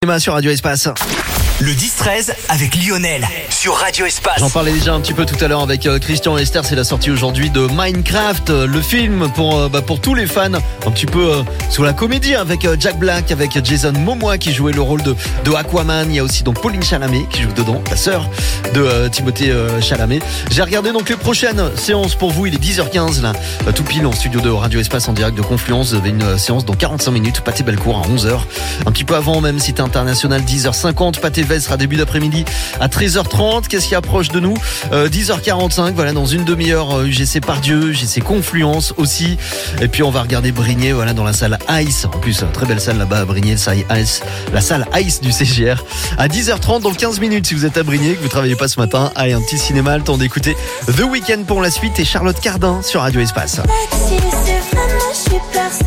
Sur Radio Espace. Le 10-13 avec Lionel sur Radio Espace. J'en parlais déjà un petit peu tout à l'heure avec Christian et Esther. C'est la sortie aujourd'hui de Minecraft, le film pour tous les fans, un petit peu sous la comédie avec Jack Black, avec Jason Momoa qui jouait le rôle de Aquaman. Il y a aussi donc Pauline Chalamet qui joue dedans, la sœur de Timothée Chalamet. J'ai regardé donc les prochaines séances pour vous. Il est 10h15 là, tout pile en studio de Radio Espace en direct de Confluence. Vous avez une séance dans 45 minutes. Pâté Bellecour à 11h. Un petit peu avant même, site international 10h50. Pâté Vest sera début d'après-midi à 13h30. Qu'est-ce qui approche de nous 10h45, voilà, dans une demi-heure, UGC Pardieu, UGC Confluence aussi. Et puis on va regarder Brigné, voilà, dans la salle Ice. En plus, très belle salle là-bas à Brigné, la salle Ice du CGR. À 10h30, dans 15 minutes, si vous êtes à Brigné, que vous travaillez pas ce matin, allez, un petit cinéma, le temps d'écouter The Weeknd pour la suite et Charlotte Cardin sur Radio Espace.